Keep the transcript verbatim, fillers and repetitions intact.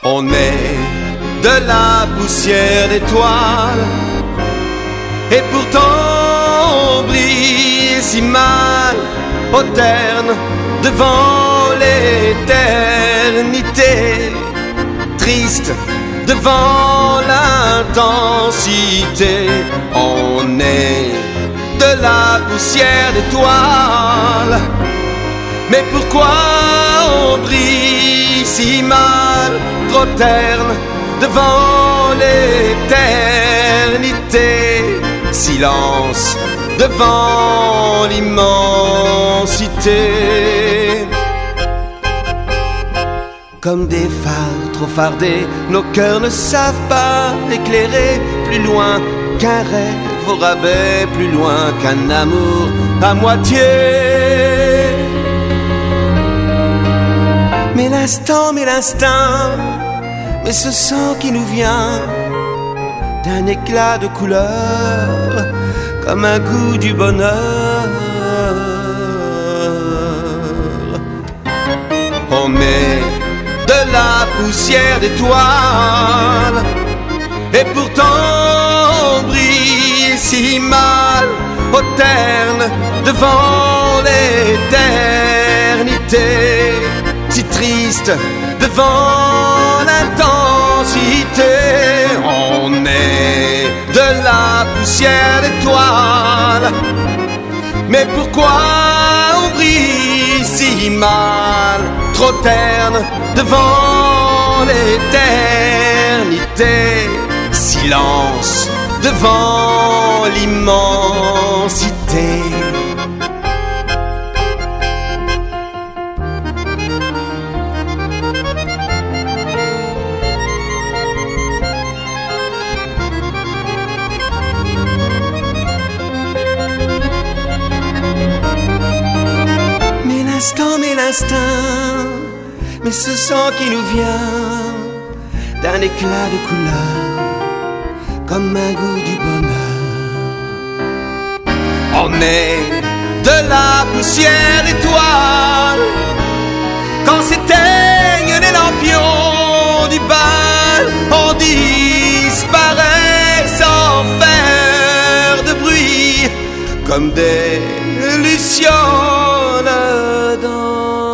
On est de la poussière d'étoiles, et pourtant on brille si mal au terne devant l'éternité, triste devant l'intensité. On est de la poussière d'étoiles, mais pourquoi on brille si mal, trop terne devant l'éternité? Silence devant l'immensité. Comme des phares trop fardés, nos cœurs ne savent pas éclairer plus loin qu'un rêve au rabais, plus loin qu'un amour à moitié. Mais l'instant, mais l'instinct, mais ce sang qui nous vient d'un éclat de couleur, comme un goût du bonheur. On est de la poussière d'étoiles, et pourtant on brille si mal au terne devant l'éternité, si triste devant l'intensité. On est de la poussière d'étoiles, mais pourquoi on brille si mal, trop terne devant l'éternité? Silence devant l'immensité. L'instant, mais l'instinct, mais ce sang qui nous vient d'un éclat de couleur, comme un goût du bonheur. On est de la poussière d'étoiles, quand s'éteignent les lampions du bal, on disparaît sans faire de bruit, comme des lucioles dans